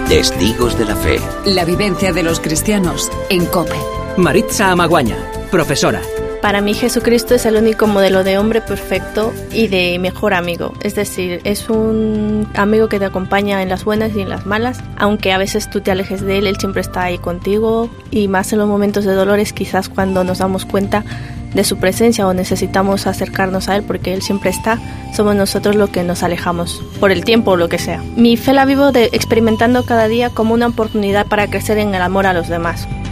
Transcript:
Testigos de la Fe. La vivencia de los cristianos en COPE. Maritza Amaguaña, profesora. Para mí Jesucristo es el único modelo de hombre perfecto y de mejor amigo. Es decir, es un amigo que te acompaña en las buenas y en las malas. Aunque a veces tú te alejes de él, él siempre está ahí contigo. Y más en los momentos de dolores, quizás cuando nos damos cuenta de su presencia o necesitamos acercarnos a él porque él siempre está, somos nosotros los que nos alejamos por el tiempo o lo que sea. Mi fe la vivo experimentando cada día como una oportunidad para crecer en el amor a los demás.